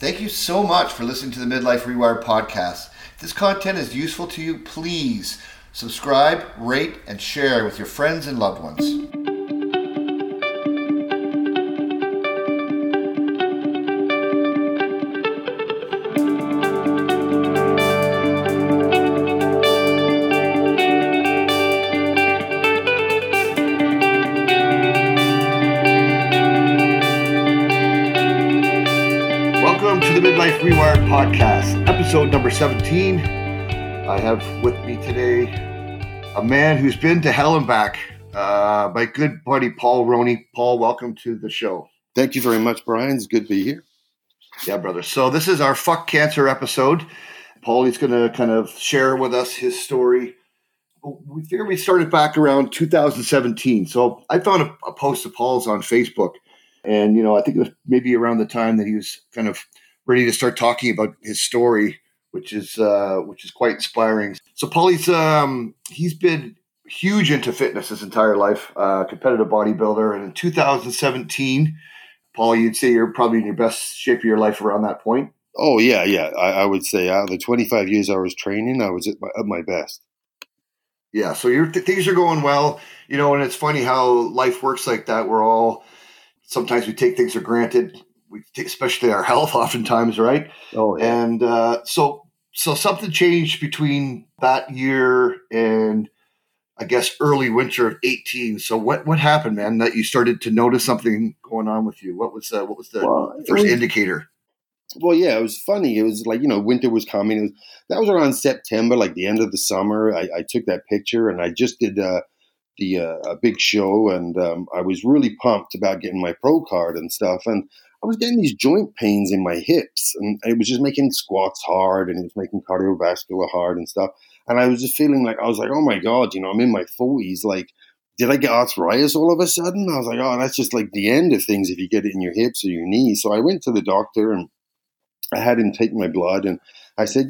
Thank you so much for listening to the Midlife Rewired podcast. If this content is useful to you, please subscribe, rate, and share with your friends and loved ones. Welcome to the Midlife Rewired podcast, episode number 17. I have with me today a man who's been to hell and back, my good buddy Paul Roney. Paul, welcome to the show. Thank you very much, Brian. It's good to be here. Yeah, brother. So this is our Fuck Cancer episode. Paul, he's going to kind of share with us his story. We figured we started back around 2017. So I found a post of Paul's on Facebook. And, I think it was maybe around the time that he was kind of ready to start talking about his story, which is quite inspiring. So Paul, he's been huge into fitness his entire life, competitive bodybuilder. And in 2017, Paul, you'd say you're probably in your best shape of your life around that point. Oh, yeah. I would say out of the 25 years I was training, I was at my best. Yeah, so things are going well, and it's funny how life works like that. Sometimes we take things for granted, especially our health oftentimes, right? Oh, yeah. And so something changed between that year and, I guess, early winter of 18. So what happened, man, that you started to notice something going on with you? What was the first indicator? Well, yeah, it was funny. It was like, winter was coming. That was around September, like the end of the summer. I took that picture and I just did a big show, and I was really pumped about getting my pro card and stuff. And I was getting these joint pains in my hips, and it was just making squats hard, and it was making cardiovascular hard and stuff. And I was just feeling like, oh my God, I'm in my 40s. Like, did I get arthritis all of a sudden? I was like, oh, that's just like the end of things if you get it in your hips or your knees. So I went to the doctor and I had him take my blood, and I said,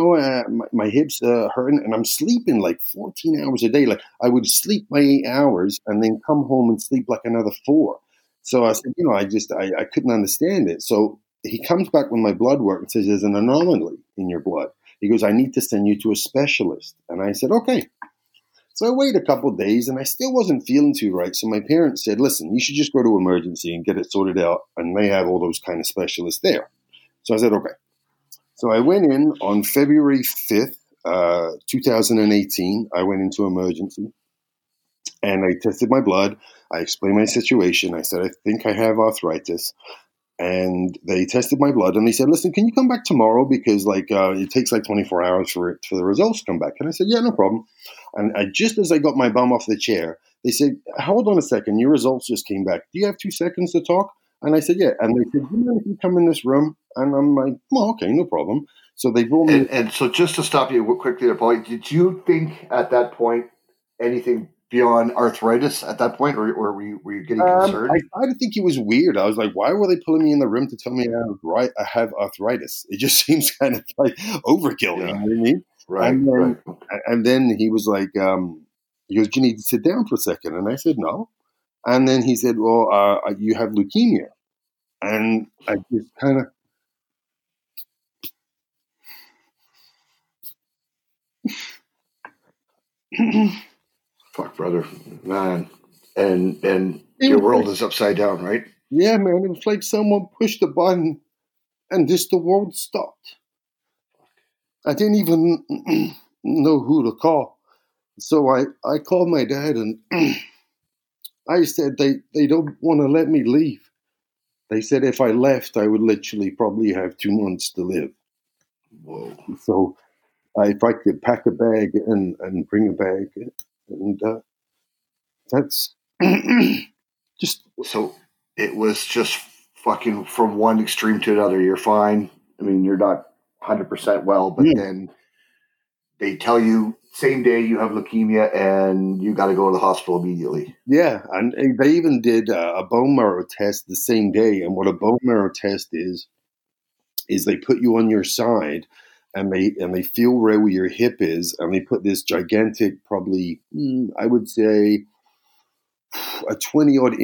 my hips hurting, and I'm sleeping like 14 hours a day. Like, I would sleep my 8 hours and then come home and sleep like another 4. So I said, I couldn't understand it. So he comes back with my blood work and says, there's an anomaly in your blood. He goes, I need to send you to a specialist. And I said, okay. So I waited a couple of days and I still wasn't feeling too right. So my parents said, listen, you should just go to emergency and get it sorted out. And they have all those kind of specialists there. So I said, okay. So I went in on February 5th, 2018. I went into emergency and I tested my blood. I explained my situation. I said, I think I have arthritis. And they tested my blood and they said, listen, can you come back tomorrow? Because it takes like 24 hours for the results to come back. And I said, yeah, no problem. And just as I got my bum off the chair, they said, hold on a second. Your results just came back. Do you have 2 seconds to talk? And I said, yeah. And they said, if you come in this room? And I'm like, well, okay, no problem. So they brought me. And so just to stop you quickly there, Paul, did you think at that point anything beyond arthritis at that point, or were you getting concerned? I think it was weird. I was like, why were they pulling me in the room to tell me I have arthritis? It just seems kind of like overkill. Yeah. You know what I mean? Right. And then he was like, he goes, do you need to sit down for a second? And I said, no. And then he said, well, you have leukemia. And I just kind of. Fuck, brother, man, and your world is upside down, right? Yeah, man, it was like someone pushed a button and just the world stopped. I didn't even know who to call, so I called my dad and I said they don't want to let me leave. They said if I left, I would literally probably have 2 months to live. Whoa! So if I could pack a bag and bring a bag. And that's just. So it was just fucking from one extreme to another. You're fine. I mean, you're not 100% well, but then they tell you same day you have leukemia and you got to go to the hospital immediately. Yeah, and they even did a bone marrow test the same day. And what a bone marrow test is they put you on your side. And they feel where your hip is, and they put this gigantic, probably I would say a 20-odd inch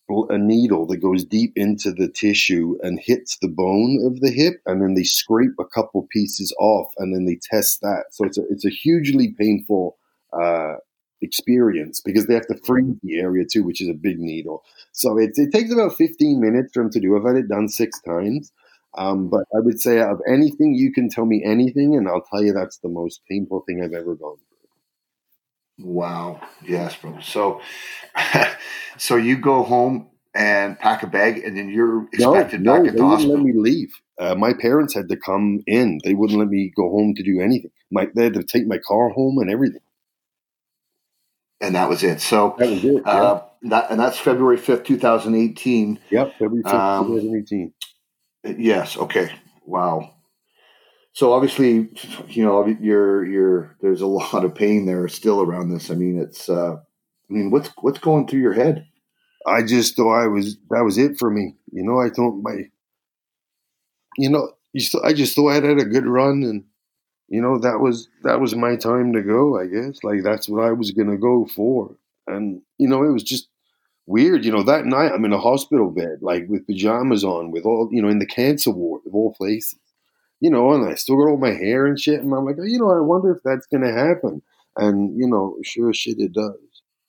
a needle that goes deep into the tissue and hits the bone of the hip, and then they scrape a couple pieces off, and then they test that. So it's a hugely painful experience because they have to freeze the area too, which is a big needle. So it takes about 15 minutes for them to do. I've had it done 6 times. But I would say out of anything, you can tell me anything, and I'll tell you that's the most painful thing I've ever gone through. Wow. Yes, bro. So, so you go home and pack a bag, and then you're expected back at the hospital. They wouldn't let me leave. My parents had to come in. They wouldn't let me go home to do anything. They had to take my car home and everything. And that was it. So that was it. Yeah. That's February 5th, 2018. Yep, February 5th, 2018. Yes. Okay. Wow. So obviously, you know, there's a lot of pain there still around this. I mean, what's going through your head? I just thought that was it for me. You know, I thought I just thought I'd had a good run, and you know, that was my time to go. I guess like that's what I was gonna go for, and you know, it was just weird. You know, that night I'm in a hospital bed, like with pajamas on, with all, you know, in the cancer ward of all places. You know, and I still got all my hair and shit, and I'm like, you know, I wonder if that's gonna happen. And you know, sure shit, it does.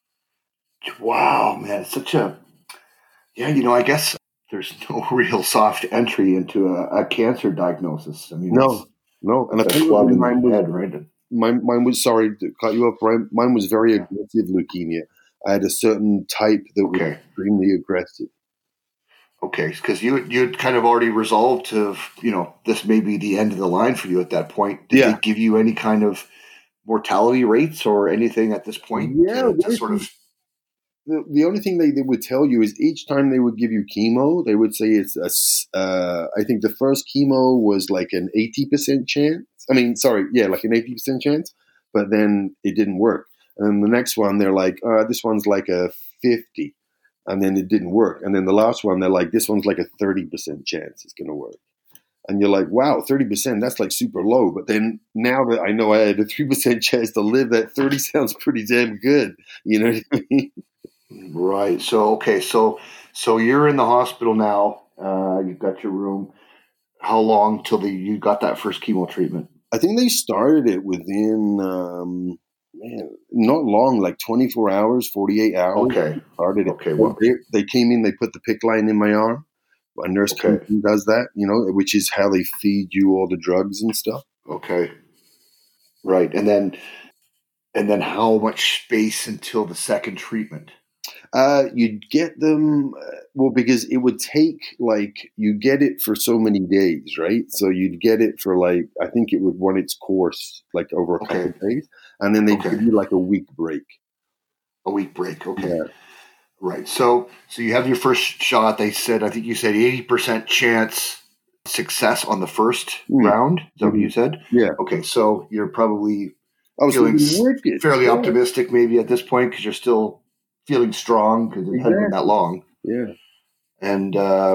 Wow, man, it's yeah. You know, I guess there's no real soft entry into a cancer diagnosis. I mean, no, and I think mine was head, right? Mine was, sorry to cut you off, Brian. Mine was very aggressive leukemia. I had a certain type that was extremely aggressive. Okay, because you'd kind of already resolved to, you know, this may be the end of the line for you at that point. Did they give you any kind of mortality rates or anything at this point? Yeah, to sort of. The only thing they would tell you is each time they would give you chemo, they would say it's I think the first chemo was like an 80% chance. I mean, sorry, yeah, like an 80% chance, but then it didn't work. And then the next one, they're like, this one's like a 50. And then it didn't work. And then the last one, they're like, this one's like a 30% chance it's going to work. And you're like, wow, 30%, that's like super low. But then now that I know I had a 3% chance to live, that 30 sounds pretty damn good. You know what I mean? Right. So, okay. So you're in the hospital now. You've got your room. How long till you got that first chemo treatment? I think they started it within, not long, like 24 hours, 48 hours. Okay. Started it. Okay. Well, they came in, they put the PICC line in my arm. A nurse does that, you know, which is how they feed you all the drugs and stuff. Okay. Right. And then how much space until the second treatment? You'd get them, because it would take, like, you get it for so many days, right? So you'd get it for, like, I think it would run its course, like, over a couple of days. And then they'd give you, like, a week break. A week break, okay. Yeah. Right. So you have your first shot. They said, I think you said 80% chance success on the first round. Is that what you said? Yeah. Okay. So you're probably feeling fairly optimistic maybe at this point because you're still feeling strong because it hadn't been that long. Yeah. And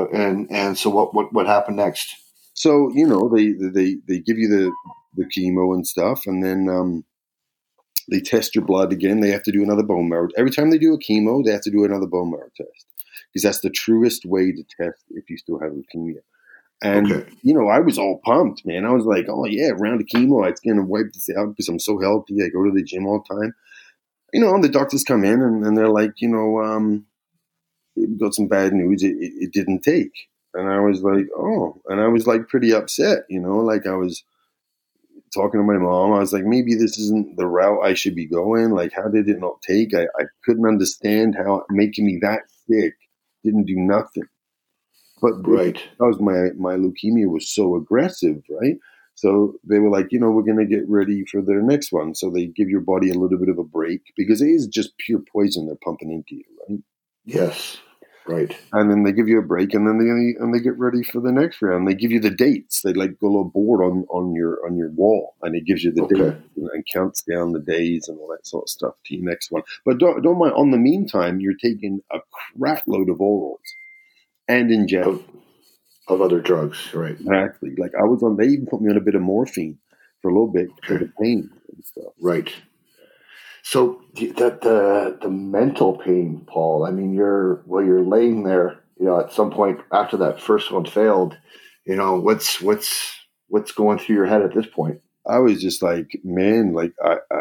so what happened next? So, you know, they give you the chemo and stuff, and then they test your blood again. They have to do another bone marrow. Every time they do a chemo, they have to do another bone marrow test because that's the truest way to test if you still have leukemia. And, you know, I was all pumped, man. I was like, oh, yeah, round of chemo, it's going to wipe this out because I'm so healthy. I go to the gym all the time. You know, and the doctors come in and they're like, you know, we got some bad news. It didn't take. And I was like, oh. And I was like pretty upset, you know, like I was talking to my mom. I was like, maybe this isn't the route I should be going. Like, how did it not take? I couldn't understand how making me that sick didn't do nothing. But because my leukemia was so aggressive, right? So they were like, you know, we're going to get ready for their next one. So they give your body a little bit of a break because it is just pure poison they're pumping into you, right? Yes. Right. And then they give you a break, and then they get ready for the next round. They give you the dates. They like go a little board on your wall, and it gives you the dates and counts down the days and all that sort of stuff to your next one. But don't mind. On the meantime, you're taking a crap load of orals and injections of other drugs, right? Exactly. Like I was on. They even put me on a bit of morphine for a little bit for the pain and stuff. Right. So the mental pain, Paul. I mean, you're laying there. At some point after that first one failed, what's going through your head at this point? I was just like, man, like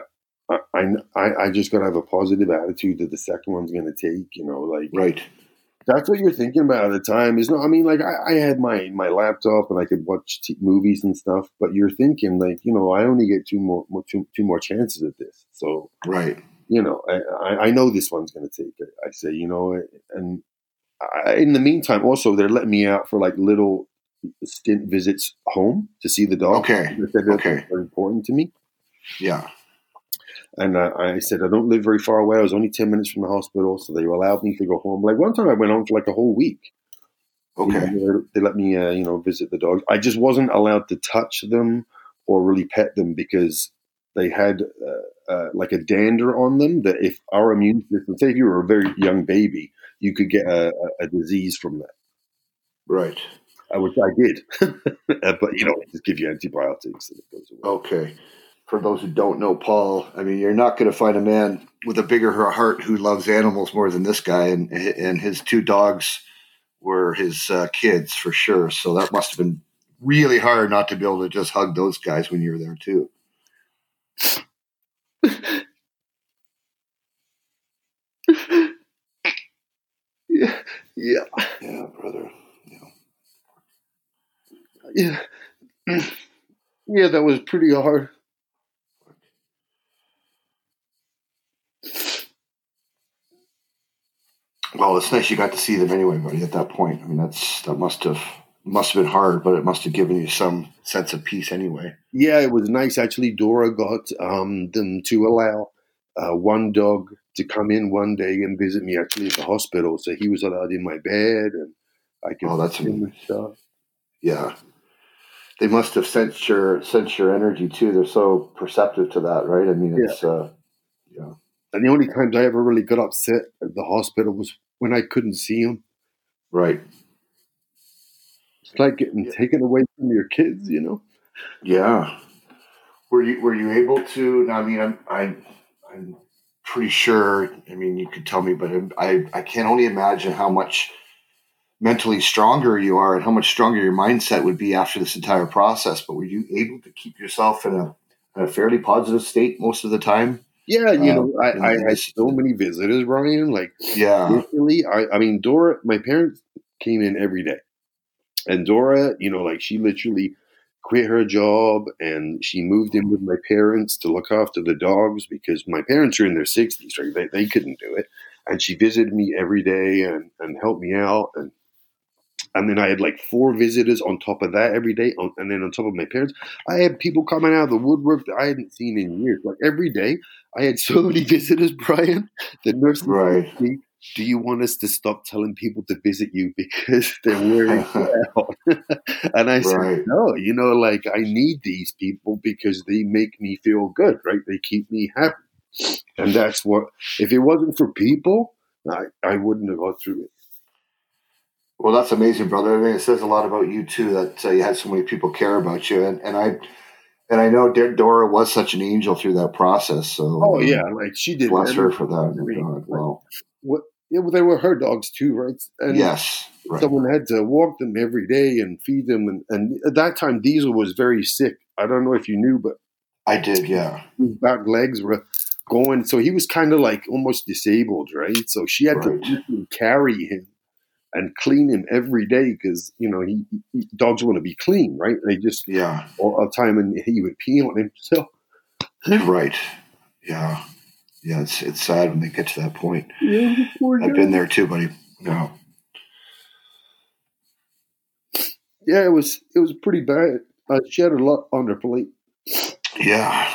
I just gotta have a positive attitude that the second one's gonna take. Like Right. that's what you're thinking about at the time. Is no, I mean, like I had my laptop and I could watch movies and stuff, but you're thinking like, I only get two more chances at this, so. Right. I know this one's going to take it. I say, and in the meantime, also they're letting me out for like little stint visits home to see the dog. Okay. That's very important to me. Yeah. And I said I don't live very far away. I was only 10 minutes from the hospital, so they allowed me to go home. Like one time, I went home for like a whole week. Okay. They let me, visit the dogs. I just wasn't allowed to touch them or really pet them because they had like a dander on them that if our immune system, say if you were a very young baby, you could get a disease from that. Right. Which I did. But, just give you antibiotics and it goes away. Okay. For those who don't know Paul, I mean, you're not going to find a man with a bigger heart who loves animals more than this guy, and his two dogs were his kids for sure. So that must have been really hard not to be able to just hug those guys when you were there too. Yeah, brother. Yeah, that was pretty hard. Well, it's nice you got to see them anyway, buddy. At that point, I mean, that must have been hard, but it must have given you some sense of peace anyway. Yeah, it was nice actually. Dora got them to allow one dog to come in one day and visit me actually at the hospital, so he was allowed in my bed and I could. Oh, that's and stuff. Yeah, they must have sensed your energy too. They're so perceptive to that, right? I mean, it's yeah. And the only times I ever really got upset at the hospital was when I couldn't see him. Right. It's like getting taken away from your kids, Yeah. Were you able to? I mean, I'm pretty sure. I mean, you could tell me, but I can only imagine how much mentally stronger you are and how much stronger your mindset would be after this entire process. But were you able to keep yourself in a fairly positive state most of the time? Yeah, I had so many visitors, Brian. Like, literally, I mean, Dora, my parents came in every day. And Dora, like she literally quit her job and she moved in with my parents to look after the dogs because my parents are in their 60s, right? They couldn't do it. And she visited me every day and helped me out. And then I had like 4 visitors on top of that every day. And then on top of my parents, I had people coming out of the woodwork that I hadn't seen in years. Like every day, I had so many visitors, Brian. The nurse right. said, do you want us to stop telling people to visit you because they're wearing out? And I said, no, like I need these people because they make me feel good, right? They keep me happy. And that's what, if it wasn't for people, I wouldn't have gone through it. Well, that's amazing, brother. I mean, it says a lot about you too that you had so many people care about you, and I know Dora was such an angel through that process. So, like she did. Bless her for that. Oh my God, wow. What? Yeah, well, they were her dogs too, right? And yes, right. Someone had to walk them every day and feed them, and at that time, Diesel was very sick. I don't know if you knew, but I did. Yeah, his back legs were going, so he was kind of like almost disabled, right? So she had to carry him and clean him every day because dogs want to be clean, right? They just all the time, and he would pee on himself. Right. Yeah. Yeah. It's sad when they get to that point. Yeah, I've been there too, buddy. No. Yeah, it was pretty bad. She had a lot on her plate. Yeah.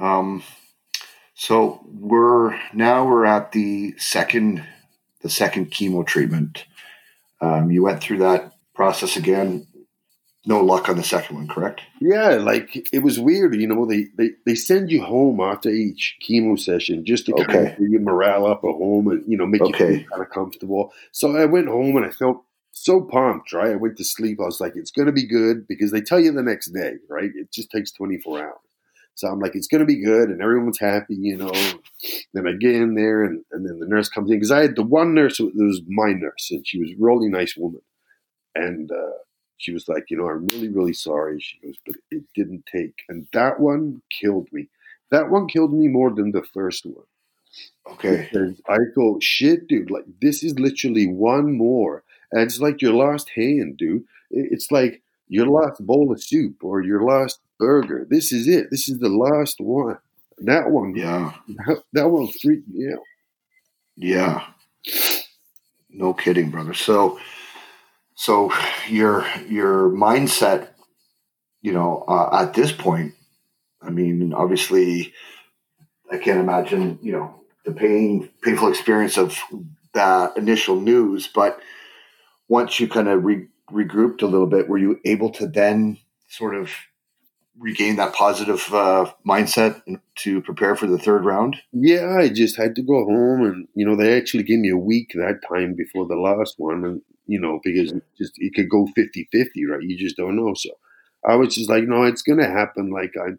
So we're at the second chemo treatment. You went through that process again. No luck on the second one, correct? Yeah, like it was weird. They send you home after each chemo session just to kind of get your morale up at home and make you feel kind of comfortable. So I went home and I felt so pumped. Right, I went to sleep. I was like, it's going to be good because they tell you the next day. Right, it just takes 24 hours. So I'm like, it's going to be good. And everyone's happy, you know. Then I get in there and then the nurse comes in. Because I had the one nurse, it was my nurse. And she was a really nice woman. And she was like, you know, I'm really, really sorry. She goes, but it didn't take. And that one killed me. That one killed me more than the first one. Okay. Because I go, shit, dude, like this is literally one more. And it's like your last hand, dude. It's like your last bowl of soup or your last burger. This is it. This is the last one. That one, Yeah. that one freaked me out. Yeah. No kidding, brother. So your mindset, you know, at this point, I mean, obviously, I can't imagine, you know, the painful experience of that initial news, but once you kind of regrouped a little bit, were you able to then sort of regain that positive mindset to prepare for the third round? Yeah, I just had to go home and, you know, they actually gave me a week that time before the last one. And, you know, because it could go 50-50, right? You just don't know. So I was just like, no, it's going to happen.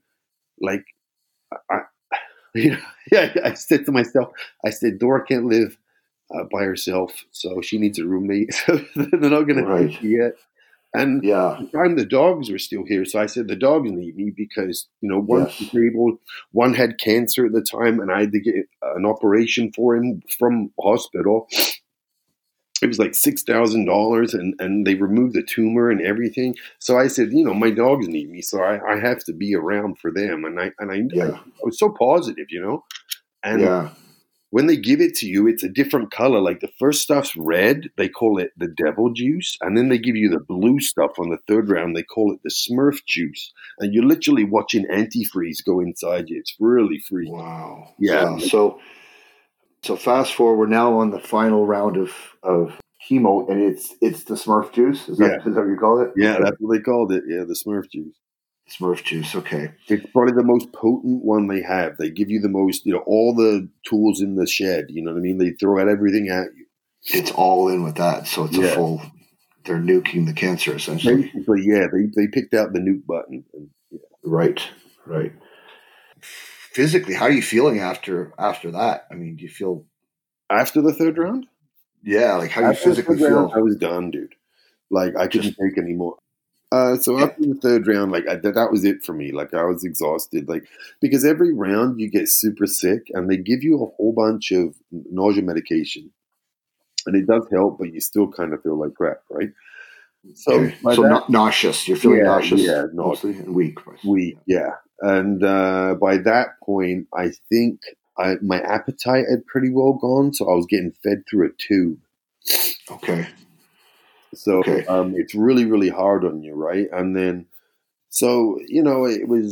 I, you know, yeah, I said to myself, I said, Dora can't live by herself, so she needs a roommate. So they're not going to take me yet. And yeah, at the time the dogs were still here, so I said the dogs need me because, you know, one was yes, disabled, one had cancer at the time, and I had to get an operation for him from hospital. It was like $6,000, and they removed the tumor and everything. So I said, you know, my dogs need me, so I have to be around for them. And I yeah, was so positive, you know. And yeah, when they give it to you, it's a different color. Like the first stuff's red, they call it the devil juice. And then they give you the blue stuff on the third round, they call it the Smurf juice. And you're literally watching antifreeze go inside you. It's really freaky. wow, Yeah. wow. So fast forward, we're now on the final round of chemo, and it's the Smurf juice. Is that what you call it? Yeah, Okay. that's what they called it. Yeah, the Smurf juice. Smurf juice. Okay. It's probably the most potent one they have. They give you the most, you know, all the tools in the shed. You know what I mean? They throw out everything at you. It's all in with that, so it's a full. They're nuking the cancer essentially. Basically, yeah. They picked out the nuke button. And, yeah. Right. Physically, how are you feeling after that? I mean, do you feel after the third round? Yeah, like how do you physically feel? I was done, dude. Like I couldn't take anymore. So after the third round, like that was it for me. Like I was exhausted. Like because every round you get super sick, and they give you a whole bunch of nausea medication, and it does help, but you still kind of feel like crap, right? So not nauseous. You're feeling nauseous, mostly, and weak. Yeah. And by that point, I think my appetite had pretty well gone, so I was getting fed through a tube. Okay. So it's really, really hard on you, right? And then, so you know, it was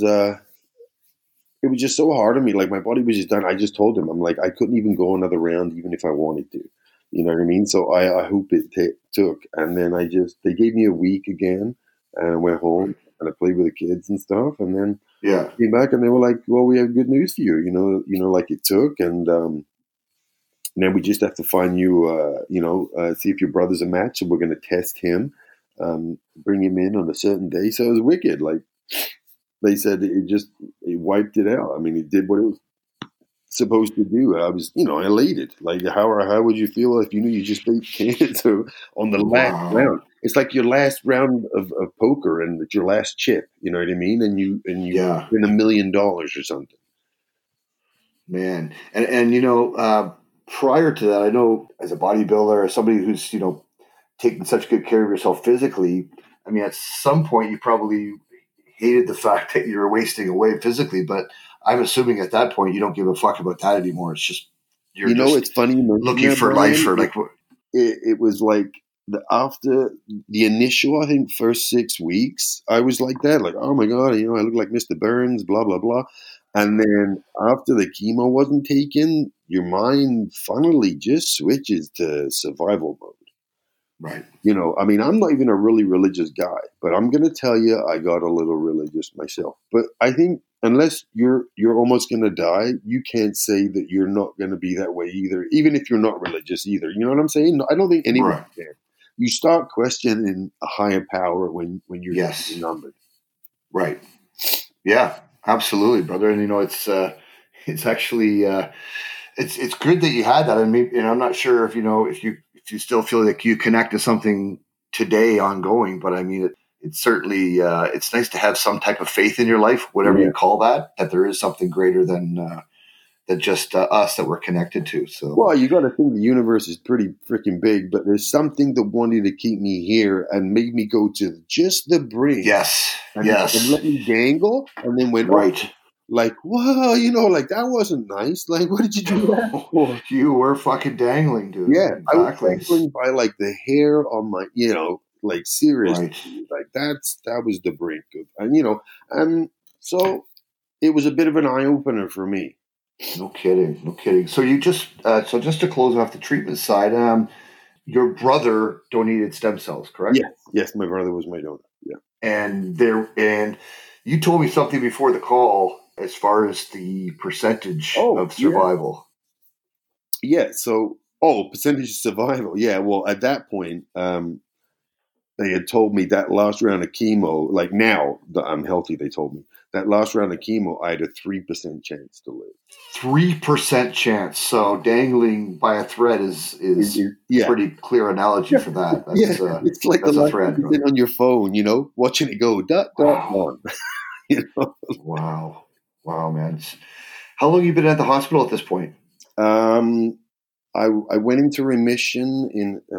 just so hard on me. Like my body was just done. I just told him, I'm like, I couldn't even go another round, even if I wanted to. You know what I mean? So I hope it took. And then they gave me a week again, and I went home and I played with the kids and stuff. And then came back and they were like, well, we have good news for you. You know, like it took. And now we just have to find you, see if your brother's a match. So we're going to test him, bring him in on a certain day. So it was wicked. Like they said, it wiped it out. I mean, it did what it was supposed to do. I was, elated. Like, how would you feel if you knew you just beat cancer on the last round? It's like your last round of poker and it's your last chip. You know what I mean? And you win $1 million or something. Man, and prior to that, I know as a bodybuilder, as somebody who's taking such good care of yourself physically, I mean, at some point you probably hated the fact that you were wasting away physically, but I'm assuming at that point you don't give a fuck about that anymore. It's just it's funny looking for life or like what. It was like after the initial, I think, first 6 weeks, I was like that, like, oh my god, I look like Mr. Burns, blah blah blah. And then after the chemo wasn't taken, your mind finally just switches to survival mode. Right. I mean, I'm not even a really religious guy, but I'm going to tell you, I got a little religious myself. But I think unless you're almost going to die, you can't say that you're not going to be that way either, even if you're not religious either. You know what I'm saying? I don't think anyone can. You start questioning a higher power when you're numbered. Right. Yeah. Absolutely, brother. And it's actually it's good that you had that. I mean, and I'm not sure if if you still feel like you connect to something today ongoing, but I mean, it's certainly it's nice to have some type of faith in your life, whatever Yeah. you call that. That there is something greater than just us that we're connected to. So, Well, you got to think the universe is pretty freaking big, but there's something that wanted to keep me here and made me go to just the brink. yes, And yes, let me dangle, and then went, oh, right. like, whoa, like that wasn't nice. Like, what did you do that for? You were fucking dangling, dude. Yeah, I was Exactly. dangling by like the hair on my, like seriously, Right. like that was the brink of, and so it was a bit of an eye opener for me. No kidding. No kidding. So just to close off the treatment side, your brother donated stem cells, correct? Yes, my brother was my donor. Yeah, And you told me something before the call as far as the percentage of survival. Yeah. So, percentage of survival. Yeah. Well, at that point, they had told me that last round of chemo, like now that I'm healthy, they told me that last round of chemo, I had a 3% chance to live. 3% chance. So dangling by a thread is Yeah. pretty clear analogy for that. That's, It's like that's the a light thread, is in on your phone, watching it go dot dot Wow. on. Wow, man. How long have you been at the hospital at this point? I went into remission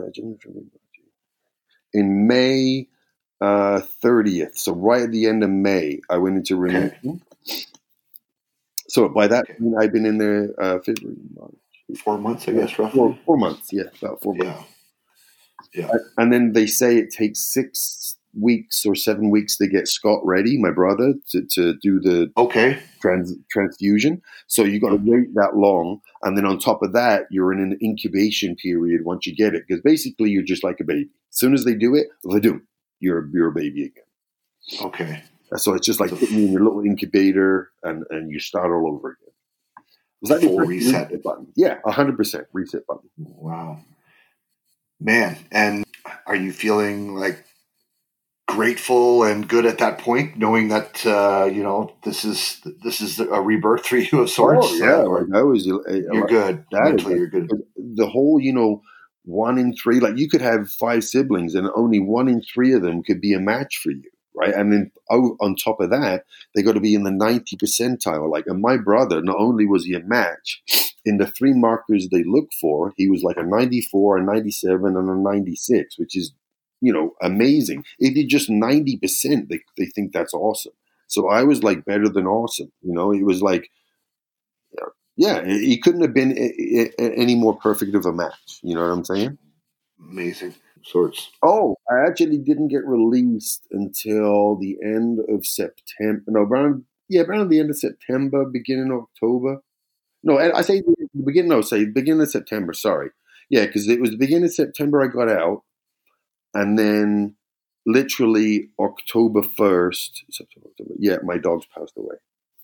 in May 30th. So right at the end of May, I went into remission. Okay. So by that point, I've been in there February, March. 4 months, I guess, roughly. 4 months, yeah, about 4 months. Yeah. And then they say it takes 6 weeks or 7 weeks to get Scott ready, my brother, to do the transfusion. So you got to wait that long, and then on top of that, you're in an incubation period once you get it, because basically you're just like a baby. As soon as they do it, you're a baby again. Okay. So it's just like putting you in your little incubator, and you start all over again. Was that full reset button? Yeah, 100% reset button. Wow, man! And are you feeling like grateful and good at that point, knowing that this is a rebirth for you of sorts? Oh yeah, you're good. Mentally, you're good. The whole 1 in 3, like you could have 5 siblings, and only 1 in 3 of them could be a match for you. Right. And then on top of that, they got to be in the 90 percentile. Like, and my brother, not only was he a match, in the 3 markers they look for, he was like a 94, a 97, and a 96, which is, amazing. If you're just 90%, they think that's awesome. So I was like better than awesome. It was like, yeah, he couldn't have been any more perfect of a match. You know what I'm saying? Amazing. Sorts. Oh, I actually didn't get released until the end of September. No, around the end of September, beginning of October. No, I say the beginning. No, say beginning of September. Sorry, yeah, because it was the beginning of September I got out, and then literally October 1st. Yeah, my dogs passed away.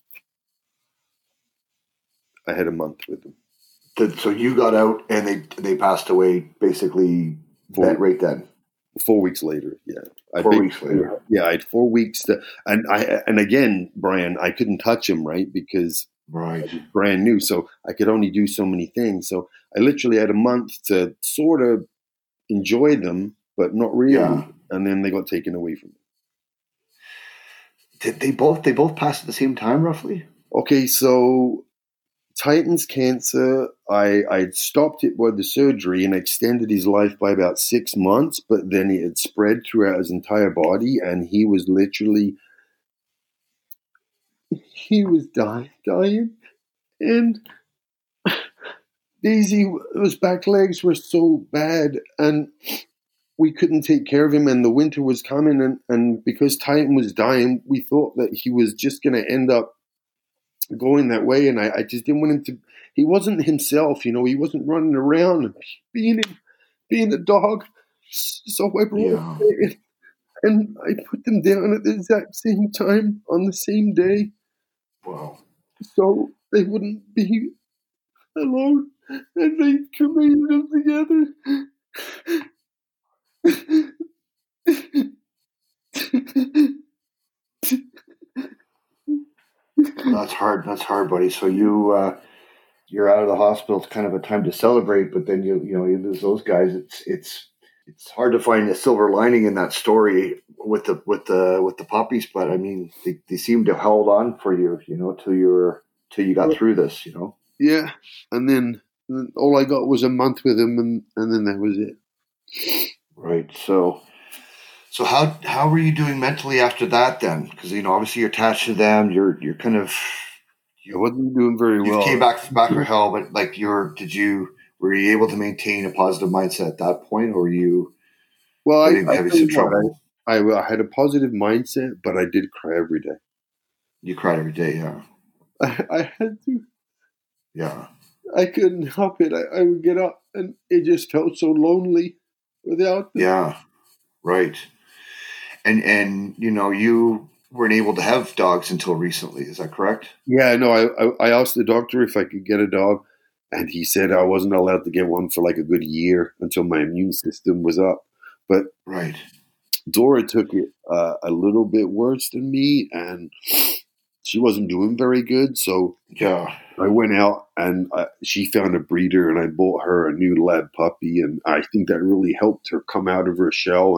I had a month with them. So you got out, and they passed away basically. Right then. 4 weeks later, yeah. 4 weeks later. Yeah, I had 4 weeks and again, Brian, I couldn't touch him, right? Because I was brand new, so I could only do so many things. So I literally had a month to sort of enjoy them, but not really. Yeah. And then they got taken away from me. Did they both pass at the same time, roughly? Okay, so Titan's cancer, I stopped it by the surgery and extended his life by about 6 months, but then it had spread throughout his entire body, and he was literally, dying. And his back legs were so bad, and we couldn't take care of him, and the winter was coming, and because Titan was dying, we thought that he was just going to end up going that way, and I just didn't want him to. He wasn't himself, he wasn't running around and being a dog. So I brought it, and I put them down at the exact same time on the same day. Wow! So they wouldn't be alone, and they cremated them together. That's hard. That's hard, buddy. So you're out of the hospital. It's kind of a time to celebrate, but then you lose those guys. It's hard to find a silver lining in that story with the puppies. But I mean, they seem to hold on for you, till you got through this. Yeah, and then all I got was a month with him, and then that was it. Right. So how were you doing mentally after that then? Because obviously you're attached to them. You're kind of I wasn't doing very you well. came back for hell, but like were you able to maintain a positive mindset at that point, or were you Well, having some trouble? I had a positive mindset, but I did cry every day. You cried every day, yeah. I had to. Yeah. I couldn't help it. I would get up, and it just felt so lonely without them. Yeah. Right. And you weren't able to have dogs until recently. Is that correct? Yeah, no. I asked the doctor if I could get a dog, and he said I wasn't allowed to get one for like a good year until my immune system was up. But right. Dora took it a little bit worse than me, and she wasn't doing very good. So yeah, I went out and she found a breeder, and I bought her a new lab puppy, and I think that really helped her come out of her shell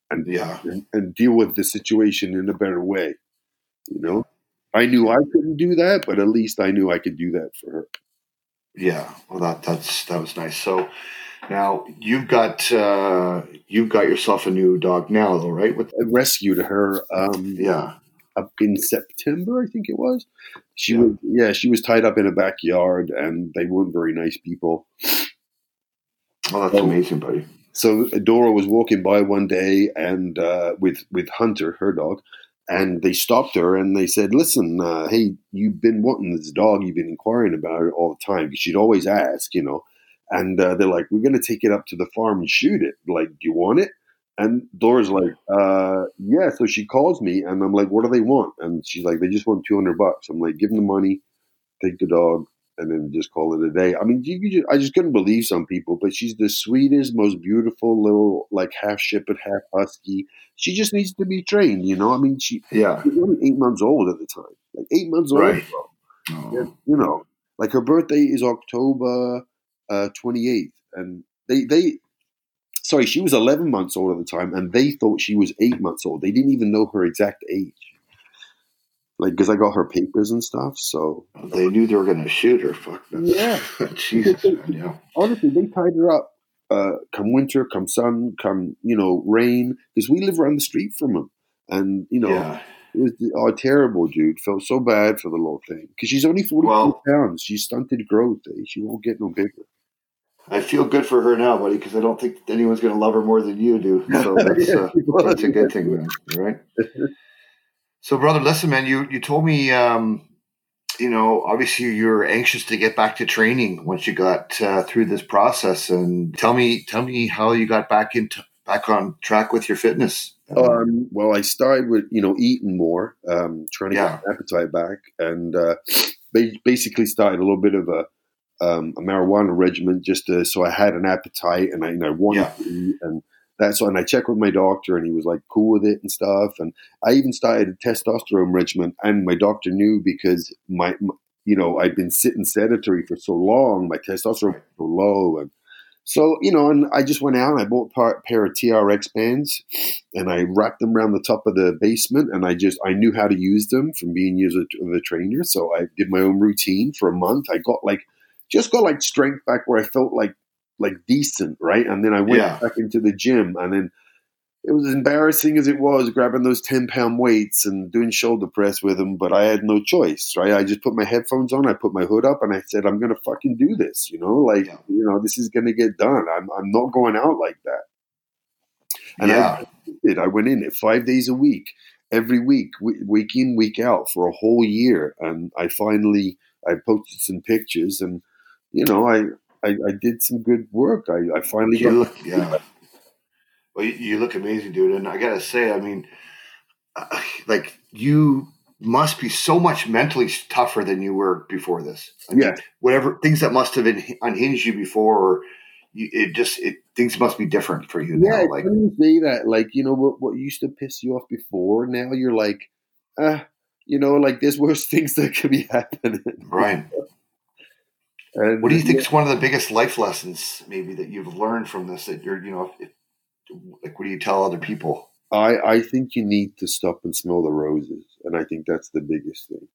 and deal with the situation in a better way. I knew I couldn't do that, but at least I knew I could do that for her. Yeah, well, that was nice. So now you've got yourself a new dog now, though, right? I rescued her. Up in September, I think it was. She was tied up in a backyard, and they weren't very nice people. Oh, that's amazing, buddy. So Dora was walking by one day, and with Hunter, her dog, and they stopped her and they said, "Listen, hey, you've been wanting this dog. You've been inquiring about it all the time because she'd always ask, And they're like, we're going to take it up to the farm and shoot it. Like, do you want it?" And Dora's like, yeah. So she calls me, and I'm like, what do they want? And she's like, they just want $200. I'm like, give them the money, take the dog, and then just call it a day. I mean, I just couldn't believe some people, but she's the sweetest, most beautiful little, like, half shepherd, half husky. She just needs to be trained, I mean, she was only 8 months old at the time. Like, 8 months old. Right. Yeah, like her birthday is October 28th. And sorry, she was 11 months old at the time, and they thought she was 8 months old. They didn't even know her exact age. Like, because I got her papers and stuff, so they knew they were going to shoot her. Fuck that. Yeah, Jesus, man, yeah. Honestly, they tied her up. Come winter, come sun, come rain, because we live around the street from them, and it was terrible, dude. Felt so bad for the little thing because she's only 44 pounds. She's stunted growth. She won't get no bigger. I feel good for her now, buddy, because I don't think anyone's going to love her more than you do. So that's a good thing, man. Right? So, brother, listen, man. You told me, obviously you're anxious to get back to training once you got through this process. And tell me how you got back on track with your fitness. Well, I started with eating more, trying to get my appetite back, and basically started a little bit of a marijuana regimen just so I had an appetite and I wanted to eat, and that's when I checked with my doctor and he was like cool with it and stuff. And I even started a testosterone regimen, and my doctor knew because I'd been sitting sedentary for so long, my testosterone was so low. And so, and I just went out and I bought a pair of TRX bands and I wrapped them around the top of the basement, and I knew how to use them from being used as a trainer. So I did my own routine for a month. I got got strength back where I felt like decent, right? And then I went back into the gym, and then it was as embarrassing as it was grabbing those 10-pound weights and doing shoulder press with them, but I had no choice, right? I just put my headphones on, I put my hood up, and I said, I'm going to fucking do this, this is going to get done. I'm not going out like that. And I went in it 5 days a week, every week, week in, week out for a whole year. And I posted some pictures, and I did some good work. I finally Well, you look amazing, dude. And I gotta say, I mean, you must be so much mentally tougher than you were before this. I mean, whatever things that must have unhinged you before, or things must be different for you now. When you say that, what used to piss you off before, now you're like, like there's worse things that could be happening. Right. And What do you think is one of the biggest life lessons maybe that you've learned from this that you're, like, what do you tell other people? I think you need to stop and smell the roses. And I think that's the biggest thing.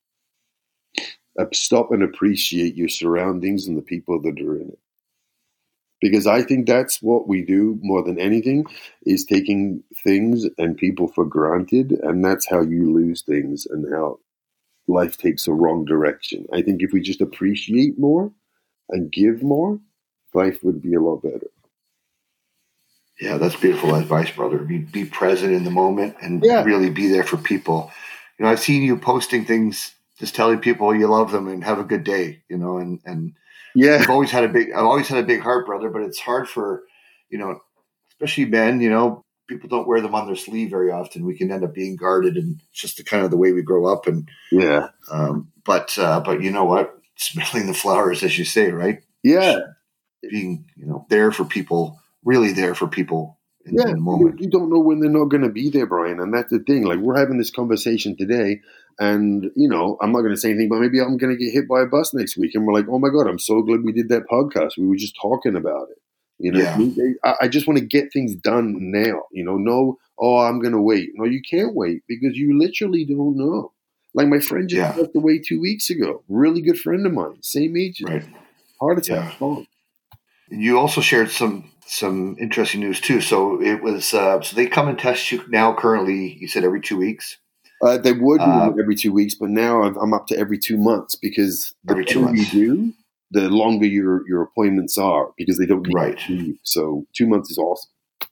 Stop and appreciate your surroundings and the people that are in it. Because I think that's what we do more than anything, is taking things and people for granted. And that's how you lose things and how life takes a wrong direction. I think if we just appreciate more and give more, life would be a lot better. Yeah, that's beautiful advice, brother. Be present in the moment and really be there for people. I've seen you posting things, just telling people you love them and have a good day, and yeah, I've always had a big heart, brother, but it's hard for, especially men, people don't wear them on their sleeve very often. We can end up being guarded, and it's just the way we grow up. And but you know what? Smelling the flowers, as you say, right? Yeah. Being, there for people, really there for people in the moment. You don't know when they're not going to be there, Brian. And that's the thing. Like, we're having this conversation today, and, I'm not going to say anything, but maybe I'm going to get hit by a bus next week. And we're like, oh my God, I'm so glad we did that podcast. We were just talking about it. I just want to get things done now. No, I'm going to wait. No, you can't wait, because you literally don't know. Like, my friend just passed away 2 weeks ago. Really good friend of mine, same age. Right. Heart attack. Yeah. You also shared some interesting news too. So it was so they come and test you now. Currently, you said every 2 weeks. They would do every 2 weeks, but now I'm up to every 2 months, because every 2 months you do, the longer your appointments are, because they don't need to leave. So 2 months is awesome.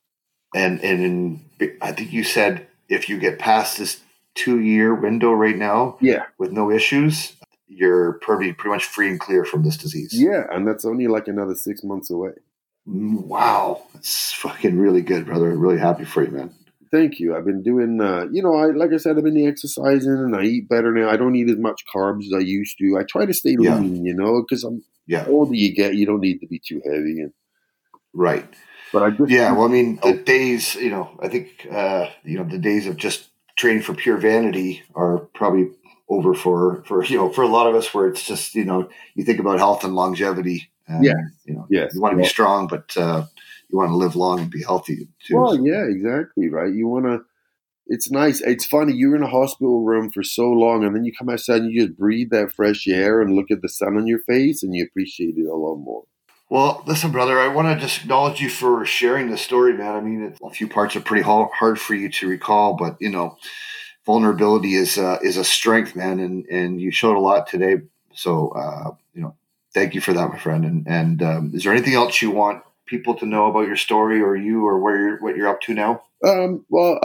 And I think you said if you get past this 2-year window right now, with no issues, you're pretty much free and clear from this disease. Yeah, and that's only like another 6 months away. Wow, that's fucking really good, brother. I'm really happy for you, man. Thank you. I've been doing, like I said, I've been exercising and I eat better now. I don't eat as much carbs as I used to. I try to stay lean, because the older you get, you don't need to be too heavy. Right. But I just the days, I think, the days of just training for pure vanity are probably over for a lot of us, where it's just, you think about health and longevity. And, you want to be strong, but you want to live long and be healthy too. Well, yeah, exactly. Right. You want to, it's nice. It's funny. You're in a hospital room for so long, and then you come outside and you just breathe that fresh air and look at the sun on your face, and you appreciate it a lot more. Well, listen, brother, I want to just acknowledge you for sharing this story, man. I mean, a few parts are pretty hard for you to recall, but, vulnerability is a strength, man. And you showed a lot today. So, thank you for that, my friend. And is there anything else you want people to know about your story, or you, or what you're up to now? Well,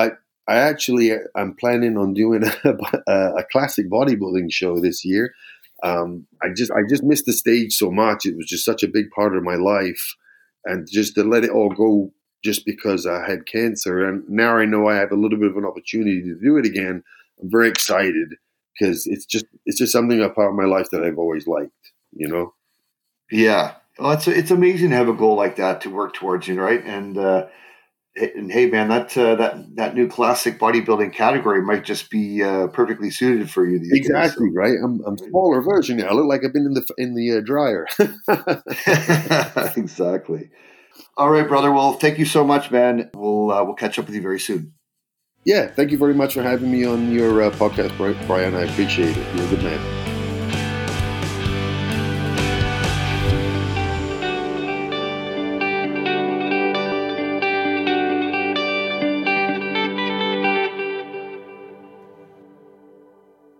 I'm planning on doing a classic bodybuilding show this year. I just missed the stage so much. It was just such a big part of my life, and just to let it all go just because I had cancer. And now I know I have a little bit of an opportunity to do it again. I'm very excited, because it's just something, a part of my life that I've always liked, Yeah. Well, it's amazing to have a goal like that to work towards, right? And hey, man, that new classic bodybuilding category might just be perfectly suited for you. Exactly, days, so. Right? I'm smaller version now. I look like I've been in the dryer. Exactly. All right, brother. Well, thank you so much, man. We'll catch up with you very soon. Yeah, thank you very much for having me on your podcast, Brian. I appreciate it. You're a good man.